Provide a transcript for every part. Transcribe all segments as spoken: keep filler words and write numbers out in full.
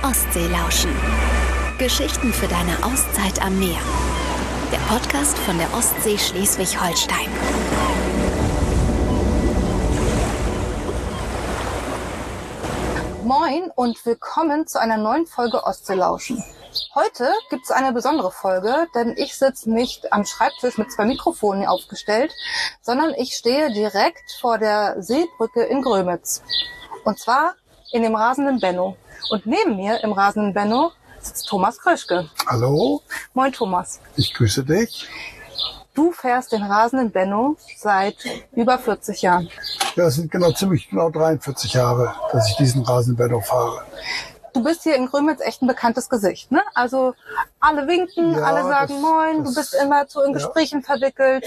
Ostseelauschen. Geschichten für deine Auszeit am Meer. Der Podcast von der Ostsee Schleswig-Holstein. Moin und willkommen zu einer neuen Folge Ostseelauschen. Heute gibt es eine besondere Folge, denn ich sitze nicht am Schreibtisch mit zwei Mikrofonen aufgestellt, sondern ich stehe direkt vor der Seebrücke in Grömitz. Und zwar in dem rasenden Benno. Und neben mir im rasenden Benno sitzt Thomas Kröschke. Hallo. Moin Thomas. Ich grüße dich. Du fährst den rasenden Benno seit über vierzig Jahren. Ja, es sind genau ziemlich genau dreiundvierzig Jahre, dass ich diesen rasenden Benno fahre. Du bist hier in Grömitz echt ein bekanntes Gesicht, ne? Also alle winken, Ja, alle sagen das, Moin, das, du bist immer so in Gesprächen ja. verwickelt.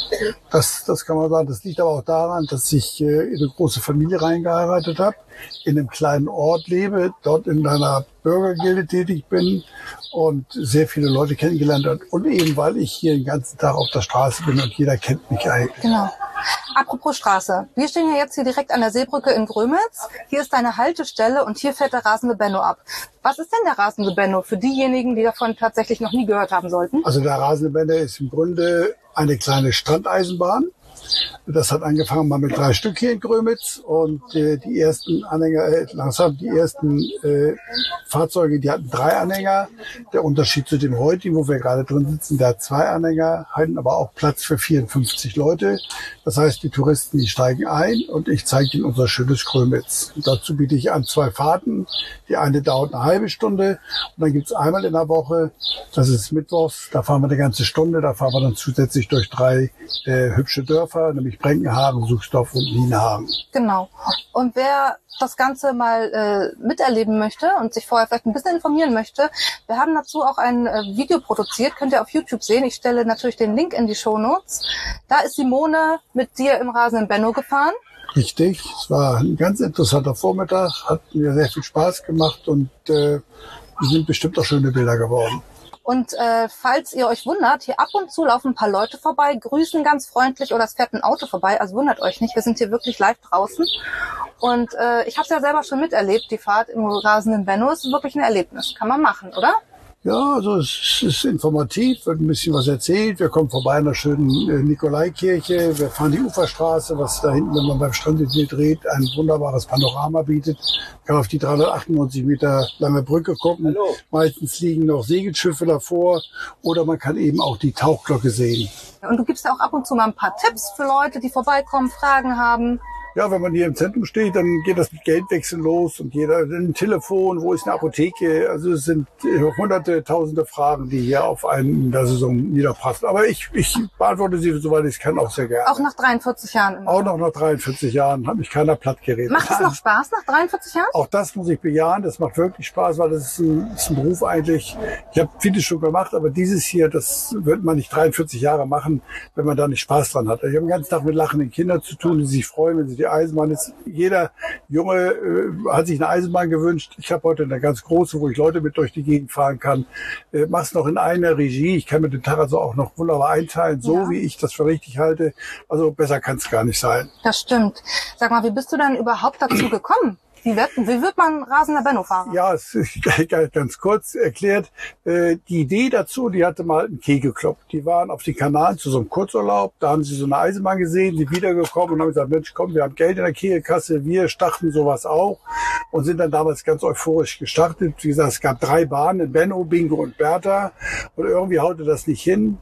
Das, das kann man sagen. Das liegt aber auch daran, dass ich äh, in eine große Familie reingeheiratet habe, in einem kleinen Ort lebe, dort in einer Bürgergilde tätig bin und sehr viele Leute kennengelernt habe. Und eben, weil ich hier den ganzen Tag auf der Straße bin und jeder kennt mich eigentlich. Genau. Apropos Straße. Wir stehen ja jetzt hier direkt an der Seebrücke in Grömitz. Hier ist deine Haltestelle und hier fährt der rasende Benno ab. Was ist denn der rasende Benno für diejenigen, die davon tatsächlich noch nie gehört haben sollten? Also der rasende Benno ist im Grunde eine kleine Strandeisenbahn. Das hat angefangen mal mit drei Stück hier in Grömitz und äh, die ersten Anhänger, äh, langsam die ersten äh, Fahrzeuge, die hatten drei Anhänger. Der Unterschied zu dem heutigen, wo wir gerade drin sitzen, der hat zwei Anhänger, hatten aber auch Platz für vierundfünfzig Leute. Das heißt, die Touristen, die steigen ein und ich zeige ihnen unser schönes Grömitz. Und dazu biete ich an zwei Fahrten. Die eine dauert eine halbe Stunde und dann gibt's einmal in der Woche, das ist mittwochs, da fahren wir eine ganze Stunde, da fahren wir dann zusätzlich durch drei äh, hübsche Dörfer, nämlich Brenkenhagen, Suchsdorf und Nienhagen. Genau. Und wer das Ganze mal äh, miterleben möchte und sich vorher vielleicht ein bisschen informieren möchte, wir haben dazu auch ein äh, Video produziert, könnt ihr auf YouTube sehen. Ich stelle natürlich den Link in die Shownotes. Da ist Simone mit dir im rasenden Benno gefahren. Richtig, es war ein ganz interessanter Vormittag, hat mir sehr viel Spaß gemacht und äh, sind bestimmt auch schöne Bilder geworden. Und äh, falls ihr euch wundert, hier ab und zu laufen ein paar Leute vorbei, grüßen ganz freundlich oder es fährt ein Auto vorbei, also wundert euch nicht, wir sind hier wirklich live draußen. Und äh, ich habe es ja selber schon miterlebt, die Fahrt im rasenden Benno ist wirklich ein Erlebnis, kann man machen, oder? Ja, also es ist informativ, wird ein bisschen was erzählt. Wir kommen vorbei an der schönen äh, Nikolaikirche, wir fahren die Uferstraße, was da hinten, wenn man beim Strand dreht, ein wunderbares Panorama bietet. Man kann auf die dreihundertachtundneunzig Meter lange Brücke gucken. Hallo. Meistens liegen noch Segelschiffe davor oder man kann eben auch die Tauchglocke sehen. Und du gibst ja auch ab und zu mal ein paar Tipps für Leute, die vorbeikommen, Fragen haben. Ja, wenn man hier im Zentrum steht, dann geht das mit Geldwechseln los und jeder ein Telefon, wo ist eine Apotheke? Also es sind hunderte, tausende Fragen, die hier auf einen in der Saison niederpassen. Aber ich, ich beantworte sie, soweit ich es kann, auch sehr gerne. Auch nach dreiundvierzig Jahren? Immer. Auch noch nach dreiundvierzig Jahren hat mich keiner platt geredet. Macht es noch Spaß nach dreiundvierzig Jahren? Auch das muss ich bejahen. Das macht wirklich Spaß, weil das ist ein, ist ein Beruf eigentlich. Ich habe vieles schon gemacht, aber dieses hier, das wird man nicht dreiundvierzig Jahre machen, wenn man da nicht Spaß dran hat. Ich habe den ganzen Tag mit lachenden Kindern zu tun, die sich freuen, wenn sie die Eisenbahn ist. Jeder Junge äh, hat sich eine Eisenbahn gewünscht. Ich habe heute eine ganz große, wo ich Leute mit durch die Gegend fahren kann. Äh, mach's noch in einer Regie. Ich kann mir den Tag also auch noch wunderbar einteilen, so ja. wie ich das für richtig halte. Also besser kann es gar nicht sein. Das stimmt. Sag mal, wie bist du denn überhaupt dazu gekommen? Wie wird, wie wird man rasender Benno fahren? Ja, es ist ganz kurz erklärt. Die Idee dazu, die hatte mal ein Kegelclub. Die waren auf den Kanaren zu so einem Kurzurlaub. Da haben sie so eine Eisenbahn gesehen, sind wiedergekommen und haben gesagt, Mensch, komm, wir haben Geld in der Kegelkasse, wir starten sowas auch. Und sind dann damals ganz euphorisch gestartet. Wie gesagt, es gab drei Bahnen, Benno, Bingo und Bertha. Und irgendwie haute das nicht hin,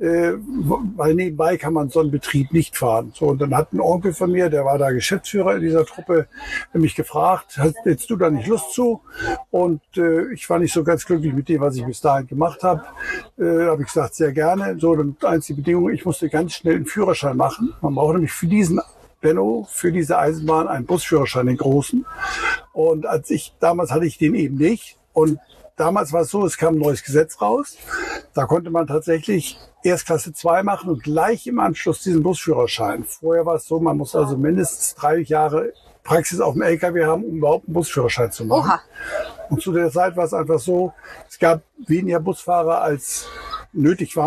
weil nebenbei kann man so einen Betrieb nicht fahren. So, und dann hat ein Onkel von mir, der war da Geschäftsführer in dieser Truppe, mich gefragt, hättest du da nicht Lust zu? Und äh, ich war nicht so ganz glücklich mit dem, was ich bis dahin gemacht habe. Äh, habe ich gesagt, sehr gerne. So, dann einzige Bedingung, ich musste ganz schnell einen Führerschein machen. Man braucht nämlich für diesen Benno, für diese Eisenbahn einen Busführerschein, den großen. Und als ich, damals hatte ich den eben nicht. Und damals war es so, es kam ein neues Gesetz raus. Da konnte man tatsächlich erst Klasse zwei machen und gleich im Anschluss diesen Busführerschein. Vorher war es so, man muss also mindestens drei Jahre Praxis auf dem L K W haben, um überhaupt einen Busführerschein zu machen. Oha. Und zu der Zeit war es einfach so, es gab weniger Busfahrer als nötig waren.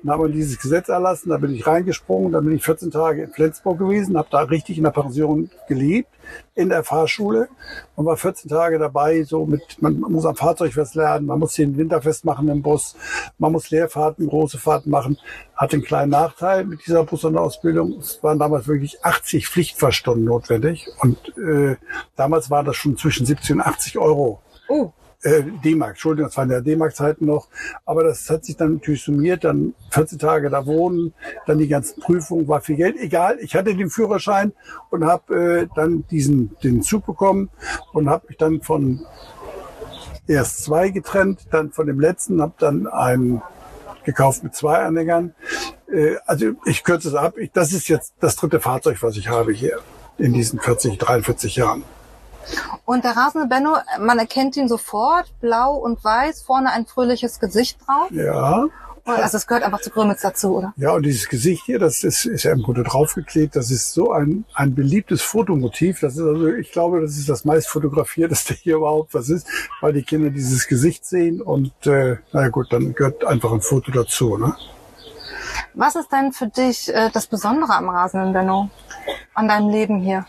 Dann haben wir dieses Gesetz erlassen, da bin ich reingesprungen, dann bin ich vierzehn Tage in Flensburg gewesen, habe da richtig in der Pension gelebt, in der Fahrschule und war vierzehn Tage dabei, so mit, man muss am Fahrzeug was lernen, man muss den Winterfest machen im Bus, man muss Leerfahrten, große Fahrten machen, hat einen kleinen Nachteil mit dieser Bussonderausbildung. Es waren damals wirklich achtzig Pflichtfahrstunden notwendig und äh, damals war das schon zwischen siebzig und achtzig Euro. Oh. Äh, D-Mark, Entschuldigung, das waren ja D-Mark-Zeiten noch, aber das hat sich dann natürlich summiert, dann vierzehn Tage da wohnen, dann die ganzen Prüfungen, war viel Geld, egal, ich hatte den Führerschein und habe äh, dann diesen den Zug bekommen und habe mich dann von erst zwei getrennt, dann von dem letzten, habe dann einen gekauft mit zwei Anhängern, äh, also ich kürze es ab, ich, das ist jetzt das dritte Fahrzeug, was ich habe hier in diesen vierzig, dreiundvierzig Jahren. Und der rasende Benno, man erkennt ihn sofort, blau und weiß, vorne ein fröhliches Gesicht drauf. Ja. Also es gehört einfach zu Grömitz dazu, oder? Ja, und dieses Gesicht hier, das ist, ist ja im Grunde draufgeklebt. Das ist so ein, ein beliebtes Fotomotiv. Das ist also, ich glaube, das ist das meist fotografierteste hier überhaupt, was ist, weil die Kinder dieses Gesicht sehen und, äh, naja gut, dann gehört einfach ein Foto dazu, ne? Was ist denn für dich äh, das Besondere am rasenden Benno, an deinem Leben hier?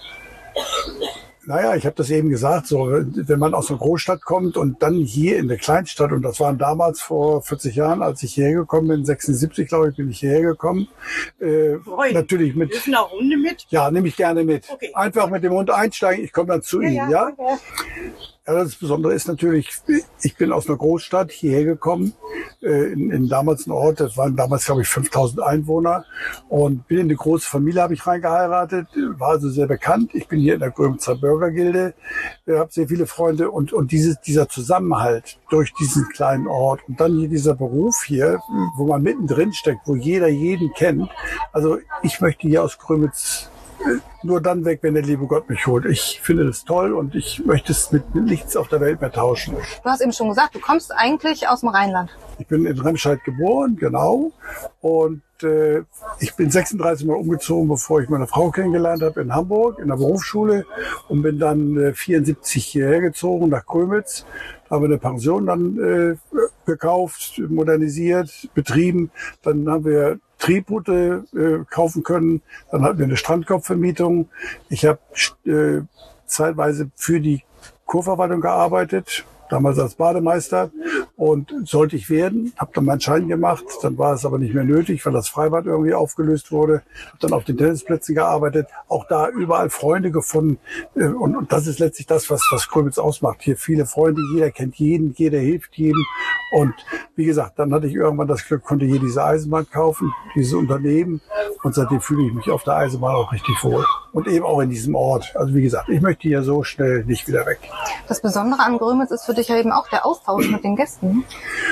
Naja, ich habe das eben gesagt, so wenn man aus einer Großstadt kommt und dann hier in der Kleinstadt, und das waren damals vor vierzig Jahren, als ich hierher gekommen bin, sechsundsiebzig glaube ich, bin ich hierher gekommen. Äh, natürlich mit. Dürfen auch Hunde mit? Ja, nehme ich gerne mit. Okay. Einfach mit dem Hund einsteigen, ich komme dann zu Ja, Ihnen, ja, ja? okay. Ja, das Besondere ist natürlich, ich bin aus einer Großstadt hierher gekommen, äh, in, in damals einen Ort, das waren damals, glaube ich, fünftausend Einwohner und bin in eine große Familie, habe ich reingeheiratet, war also sehr bekannt. Ich bin hier in der Grömitzer Bürgergilde, äh, habe sehr viele Freunde und, und dieses, dieser Zusammenhalt durch diesen kleinen Ort und dann hier dieser Beruf hier, wo man mittendrin steckt, wo jeder jeden kennt. Also ich möchte hier aus Grömitz nur dann weg, wenn der liebe Gott mich holt. Ich finde das toll und ich möchte es mit nichts auf der Welt mehr tauschen. Du hast eben schon gesagt, du kommst eigentlich aus dem Rheinland. Ich bin in Remscheid geboren, genau. Und äh, ich bin sechsunddreißig Mal umgezogen, bevor ich meine Frau kennengelernt habe in Hamburg, in der Berufsschule. Und bin dann äh, vierundsiebzig hierher gezogen nach Grömitz. Da haben wir eine Pension dann äh, gekauft, modernisiert, betrieben. Dann haben wir Tribute äh, kaufen können. Dann hatten wir eine Strandkorbvermietung. Ich habe äh, zeitweise für die Kurverwaltung gearbeitet, damals als Bademeister und sollte ich werden, habe dann meinen Schein gemacht, dann war es aber nicht mehr nötig, weil das Freibad irgendwie aufgelöst wurde, habe dann auf den Tennisplätzen gearbeitet, auch da überall Freunde gefunden und, und das ist letztlich das, was, was Grömitz ausmacht. Hier viele Freunde, jeder kennt jeden, jeder hilft jedem und wie gesagt, dann hatte ich irgendwann das Glück, konnte hier diese Eisenbahn kaufen, dieses Unternehmen und seitdem fühle ich mich auf der Eisenbahn auch richtig wohl und eben auch in diesem Ort. Also wie gesagt, ich möchte hier so schnell nicht wieder weg. Das Besondere an Grömitz ist für dich ja eben auch der Austausch mit den Gästen.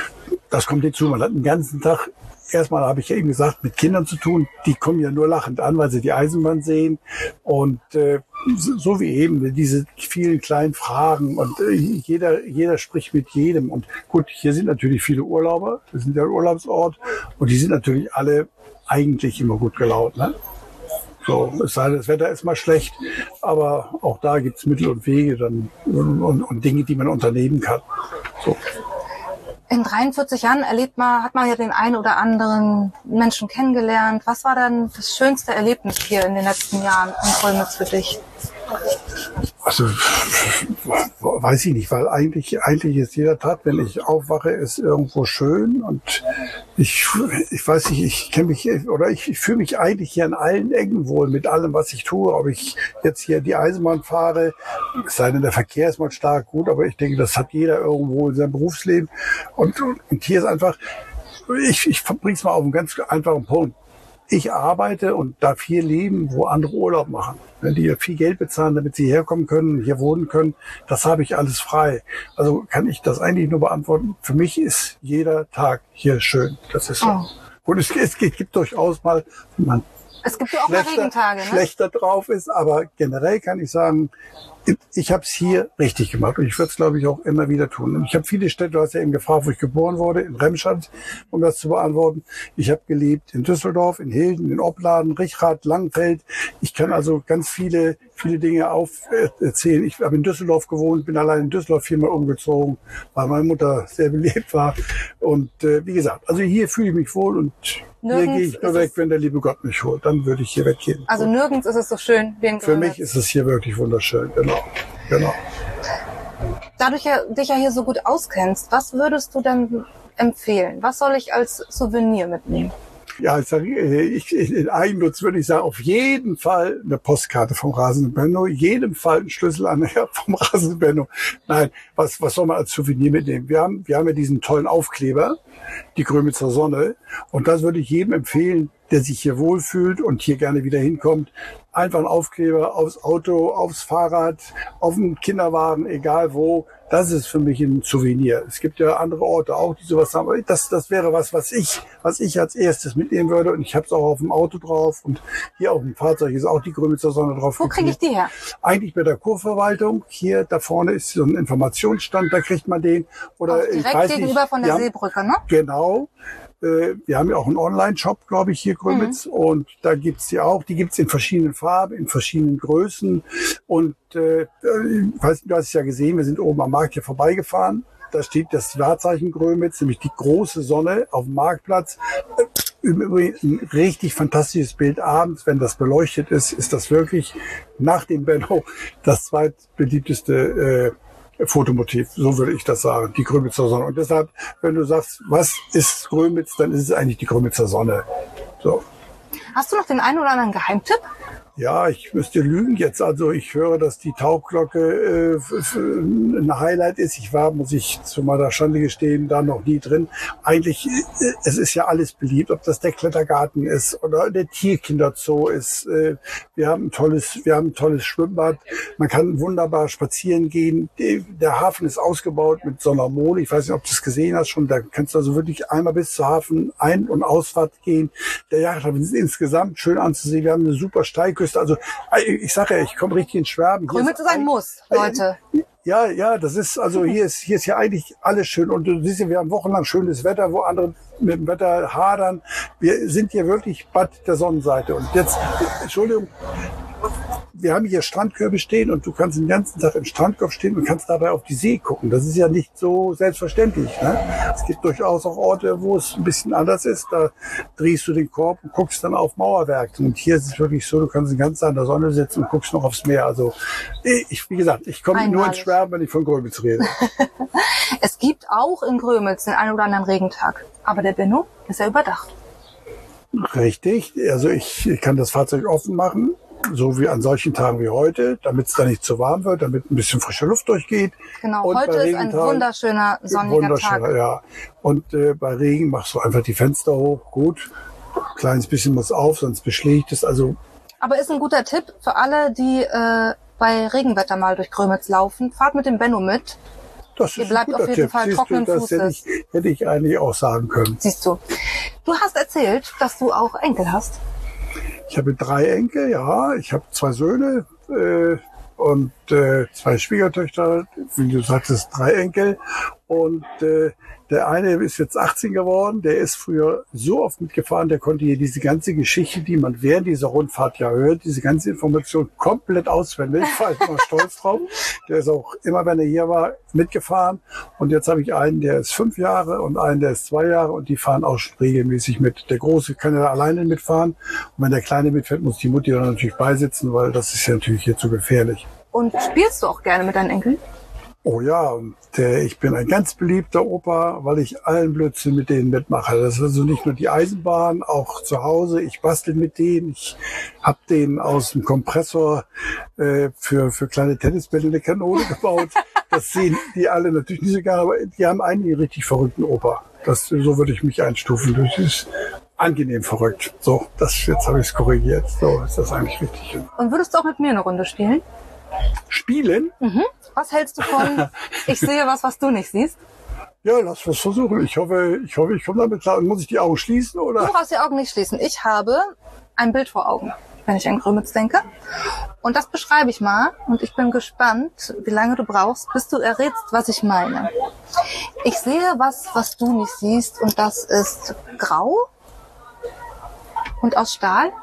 Das kommt hinzu. Man hat den ganzen Tag, erstmal habe ich ja eben gesagt, mit Kindern zu tun. Die kommen ja nur lachend an, weil sie die Eisenbahn sehen. Und äh, so, so wie eben diese vielen kleinen Fragen. Und äh, jeder, jeder spricht mit jedem. Und gut, hier sind natürlich viele Urlauber. Wir sind ja ein Urlaubsort. Und die sind natürlich alle eigentlich immer gut gelaunt, ne? So, es sei denn, das Wetter ist mal schlecht, aber auch da gibt's Mittel und Wege dann und, und, und Dinge, die man unternehmen kann. So. In dreiundvierzig Jahren erlebt man, hat man ja den einen oder anderen Menschen kennengelernt. Was war dann das schönste Erlebnis hier in den letzten Jahren in Grömitz für dich? Also weiß ich nicht, weil eigentlich eigentlich ist jeder Tag, wenn ich aufwache, ist irgendwo schön und ich ich weiß nicht, ich kenne mich oder ich, ich fühle mich eigentlich hier an allen Ecken wohl mit allem, was ich tue. Ob ich jetzt hier die Eisenbahn fahre, es sei denn, der Verkehr ist mal stark gut, aber ich denke, das hat jeder irgendwo in seinem Berufsleben und und hier ist einfach, ich ich bringe es mal auf einen ganz einfachen Punkt. Ich arbeite und darf hier leben, wo andere Urlaub machen. Die ja viel Geld bezahlen, damit sie herkommen können, hier wohnen können. Das habe ich alles frei. Also kann ich das eigentlich nur beantworten. Für mich ist jeder Tag hier schön. Das ist so. Oh. Und es, es gibt durchaus mal, wenn man Es gibt ja auch mal Regentage, ne? schlechter drauf ist. Aber generell kann ich sagen, ich habe es hier richtig gemacht und ich würde es, glaube ich, auch immer wieder tun. Und ich habe viele Städte, du hast ja eben gefragt, wo ich geboren wurde, in Remscheid, um das zu beantworten. Ich habe gelebt in Düsseldorf, in Hilden, in Opladen, Richrath, Langfeld. Ich kann also ganz viele viele Dinge auferzählen. Ich habe in Düsseldorf gewohnt, bin allein in Düsseldorf viermal umgezogen, weil meine Mutter sehr belebt war. Und äh, wie gesagt, also hier fühle ich mich wohl und Nirgends hier gehe ich nur weg, wenn der liebe Gott mich holt. Dann würde ich hier weggehen. Also nirgends ist es so schön wie in Grömitz. Für mich ist es hier wirklich wunderschön, genau. genau. Da du ja, dich ja hier so gut auskennst, was würdest du denn empfehlen? Was soll ich als Souvenir mitnehmen? Ja, ich sage, ich, in Eigennutz würde ich sagen, auf jeden Fall eine Postkarte vom Rasenden Benno, jedem Fall ein Schlüsselanhänger vom Rasenden Benno. Nein, was, was soll man als Souvenir mitnehmen? Wir haben, wir haben ja diesen tollen Aufkleber, die Grömitzer Sonne. Und das würde ich jedem empfehlen, der sich hier wohlfühlt und hier gerne wieder hinkommt. Einfach ein Aufkleber aufs Auto, aufs Fahrrad, auf den Kinderwagen, egal wo. Das ist für mich ein Souvenir. Es gibt ja andere Orte auch, die sowas haben. Aber das, das wäre was, was ich, was ich als erstes mitnehmen würde. Und ich habe es auch auf dem Auto drauf. Und hier auf dem Fahrzeug ist auch die Grömitzer Sonne drauf. Wo kriege ich die her? Eigentlich bei der Kurverwaltung. Hier da vorne ist so ein Informationsstand, da kriegt man den. Oder Auch direkt ich weiß gegenüber nicht, von der haben, Seebrücke, ne? Genau. Wir haben ja auch einen Online-Shop, glaube ich, hier Grömitz. Mhm. Und da gibt's die auch. Die gibt's in verschiedenen Farben, in verschiedenen Größen. Und äh, ich weiß, du hast es ja gesehen, wir sind oben am Markt hier vorbeigefahren. Da steht das Wahrzeichen Grömitz, nämlich die große Sonne auf dem Marktplatz. Im Übrigen ein richtig fantastisches Bild abends, wenn das beleuchtet ist, ist das wirklich nach dem Benno das zweitbeliebteste äh, Fotomotiv, so würde ich das sagen, die Grömitzer Sonne. Und deshalb, wenn du sagst, was ist Grömitz, dann ist es eigentlich die Grömitzer Sonne. So. Hast du noch den einen oder anderen Geheimtipp? Ja, ich müsste lügen jetzt. Also ich höre, dass die Taufglocke äh, ein Highlight ist. Ich war, muss ich zu meiner Schande gestehen, da noch nie drin. Eigentlich, äh, es ist ja alles beliebt, ob das der Klettergarten ist oder der Tierkinderzoo ist. Äh, wir haben ein tolles, wir haben ein tolles Schwimmbad. Man kann wunderbar spazieren gehen. Der Hafen ist ausgebaut mit so einer Mole. Ich weiß nicht, ob du es gesehen hast schon. Da kannst du also wirklich einmal bis zur Hafen Ein- und Ausfahrt gehen. Der Yachthafen ist insgesamt schön anzusehen. Wir haben eine super Steilküste. Also ich sage ja, ich komme richtig ins Schwärmen. Grömitz ist ein Muss, Leute. Ja, ja, das ist, also hier ist, hier ist ja eigentlich alles schön. Und du siehst ja, wir haben wochenlang schönes Wetter, wo andere mit dem Wetter hadern. Wir sind hier wirklich Bad der Sonnenseite. Und jetzt, Entschuldigung, wir haben hier Strandkörbe stehen und du kannst den ganzen Tag im Strandkorb stehen und kannst dabei auf die See gucken. Das ist ja nicht so selbstverständlich. Ne? Es gibt durchaus auch Orte, wo es ein bisschen anders ist. Da drehst du den Korb und guckst dann auf Mauerwerke. Und hier ist es wirklich so, du kannst den ganzen Tag in der Sonne sitzen und guckst noch aufs Meer. Also ich, wie gesagt, ich komme nur ins Schwärmen, wenn ich von Grömitz rede. Es gibt auch in Grömitz den einen oder anderen Regentag. Aber der Benno ist ja überdacht. Richtig. Also ich, ich kann das Fahrzeug offen machen. So wie an solchen Tagen wie heute, damit es da nicht zu warm wird, damit ein bisschen frische Luft durchgeht. Genau, und heute ist ein wunderschöner sonniger wunderschöner, Tag. Ja. Und äh, bei Regen machst du einfach die Fenster hoch. Gut, ein kleines bisschen muss auf, sonst beschlägt es. Also. Aber ist ein guter Tipp für alle, die äh, bei Regenwetter mal durch Grömitz laufen. Fahrt mit dem Benno mit. Das Ihr ist bleibt ein guter auf jeden Tipp. Fall Siehst trockenen du, das Fußes. hätte ich, hätte ich eigentlich auch sagen können. Siehst du. Du hast erzählt, dass du auch Enkel hast. Ich habe drei Enkel, ja. Ich habe zwei Söhne äh, und äh, zwei Schwiegertöchter. Wie du sagtest, drei Enkel. Und äh, der eine ist jetzt achtzehn geworden. Der ist früher so oft mitgefahren, der konnte hier diese ganze Geschichte, die man während dieser Rundfahrt ja hört, diese ganze Information komplett auswendig. Ich war immer stolz drauf. Der ist auch immer, wenn er hier war, mitgefahren. Und jetzt habe ich einen, der ist fünf Jahre und einen, der ist zwei Jahre und die fahren auch schon regelmäßig mit. Der Große kann ja alleine mitfahren. Und wenn der Kleine mitfährt, muss die Mutti dann natürlich beisitzen, weil das ist ja natürlich hier zu gefährlich. Und spielst du auch gerne mit deinen Enkeln? Oh ja, und äh, ich bin ein ganz beliebter Opa, weil ich allen Blödsinn mit denen mitmache. Das ist also nicht nur die Eisenbahn, auch zu Hause. Ich bastel mit denen. Ich habe denen aus dem Kompressor äh, für für kleine Tennisbälle eine Kanone gebaut. Das sehen die alle natürlich nicht so gerne, aber die haben einen richtig verrückten Opa. Das, so würde ich mich einstufen. Das ist angenehm verrückt. So, das jetzt habe ich es korrigiert. So ist das eigentlich richtig. Und würdest du auch mit mir eine Runde spielen? Spielen? Mhm. Was hältst du von, ich sehe was, was du nicht siehst? Ja, lass was versuchen. Ich hoffe, ich hoffe, ich komme damit klar. Muss ich die Augen schließen, oder? Du brauchst die Augen nicht schließen. Ich habe ein Bild vor Augen, wenn ich an Grömitz denke. Und das beschreibe ich mal. Und ich bin gespannt, wie lange du brauchst, bis du errätst, was ich meine. Ich sehe was, was du nicht siehst. Und das ist grau und aus Stahl.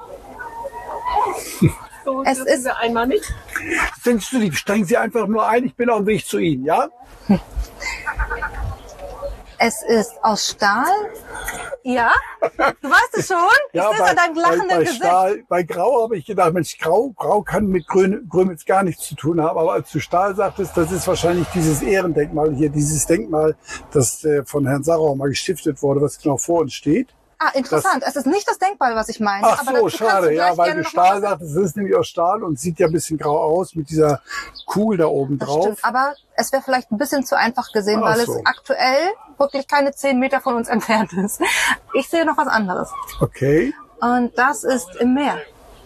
So, Es ist wir einmal mit. Sind Sie lieb, steigen Sie einfach nur ein, ich bin auf dem Weg zu Ihnen, ja? Es ist aus Stahl. Ja, du weißt es schon. Ich Ja, sehe es bei, an deinem bei, lachenden bei, Gesicht. Stahl, bei Grau habe ich gedacht, Mensch, Grau, Grau kann mit Grün, Grömitz gar nichts zu tun haben. Aber als du Stahl sagtest, das ist wahrscheinlich dieses Ehrendenkmal hier, dieses Denkmal, das äh, von Herrn Sarau mal gestiftet wurde, was genau vor uns steht. Ah, interessant. Es ist nicht das Denkmal, was ich meine. Ach aber so, dazu kannst schade, du ja, gleich weil gerne du noch Stahl mal was- sagtest, es ist nämlich aus Stahl und sieht ja ein bisschen grau aus mit dieser Kugel da oben Das drauf. stimmt, aber es wäre vielleicht ein bisschen zu einfach gesehen, Ach weil so. es aktuell wirklich keine zehn Meter von uns entfernt ist. Ich sehe noch was anderes. Okay, Und das ist im Meer.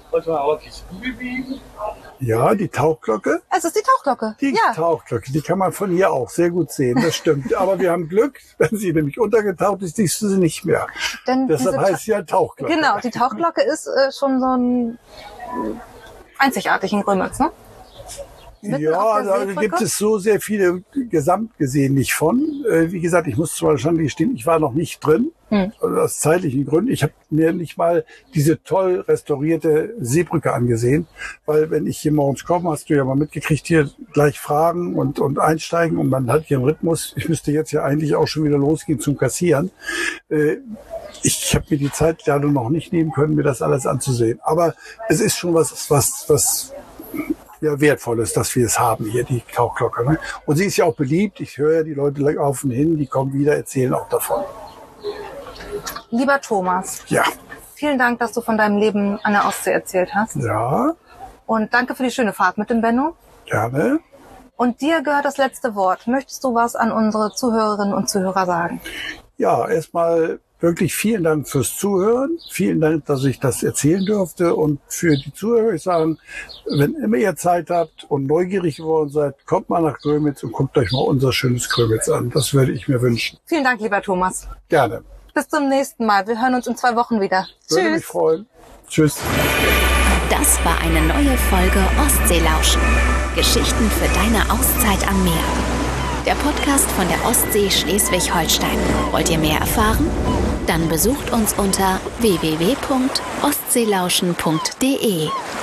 ja, die Tauchglocke. Es ist die Tauchglocke. Die ja. Tauchglocke, die kann man von hier auch sehr gut sehen, das stimmt. Aber wir haben Glück, wenn sie nämlich untergetaucht ist, siehst du sie nicht mehr. Denn Deshalb diese Ta- heißt sie ja Tauchglocke. Genau, die Tauchglocke ist äh, schon so ein äh, einzigartig in Grömitz, ne? Mitten auf Ja, der da Seebrücke? gibt es so sehr viele gesamt gesehen nicht von. Äh, Wie gesagt, ich muss zwar wahrscheinlich gestehen, ich war noch nicht drin, Hm. also aus zeitlichen Gründen. Ich habe mir nicht mal diese toll restaurierte Seebrücke angesehen, weil wenn ich hier morgens komme, hast du ja mal mitgekriegt, hier gleich fragen und, und einsteigen und man hat hier einen Rhythmus. Ich müsste jetzt ja eigentlich auch schon wieder losgehen zum Kassieren. Äh, Ich habe mir die Zeit leider noch nicht nehmen können, mir das alles anzusehen. Aber es ist schon was, was, was ja, Wertvolles, dass wir es haben hier, die Tauchglocke. Ne? Und sie ist ja auch beliebt. Ich höre, die Leute laufen hin, die kommen wieder, erzählen auch davon. Lieber Thomas, Ja, vielen Dank, dass du von deinem Leben an der Ostsee erzählt hast. ja, Und danke für die schöne Fahrt mit dem Benno. gerne. Und dir gehört das letzte Wort. Möchtest du was an unsere Zuhörerinnen und Zuhörer sagen? Ja, erstmal wirklich vielen Dank fürs Zuhören. Vielen Dank, dass ich das erzählen durfte. Und für die Zuhörer, ich sagen, wenn immer ihr Zeit habt und neugierig geworden seid, kommt mal nach Grömitz und guckt euch mal unser schönes Grömitz an. Das würde ich mir wünschen. Vielen Dank, lieber Thomas. Gerne. Bis zum nächsten Mal. Wir hören uns in zwei Wochen wieder. Würde mich Tschüss. freuen. Tschüss. Das war eine neue Folge Ostseelauschen. Geschichten für deine Auszeit am Meer. Der Podcast von der Ostsee Schleswig-Holstein. Wollt ihr mehr erfahren? Dann besucht uns unter w w w punkt ostseelauschen punkt d e.